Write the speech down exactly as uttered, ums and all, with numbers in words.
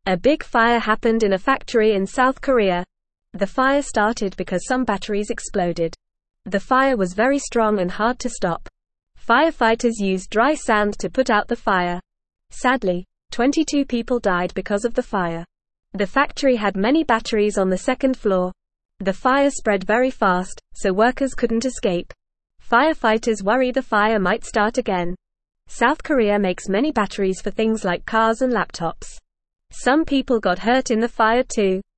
A big fire happened in a factory in South Korea. The fire started because some batteries exploded. The fire was very strong and hard to stop. Firefighters used dry sand to put out the fire. Sadly, twenty-two people died because of the fire. The factory had many batteries on the second floor. The fire spread very fast, so workers couldn't escape. Firefighters worry the fire might start again. South Korea makes many batteries for things like cars and laptops. Some people got hurt in the fire too.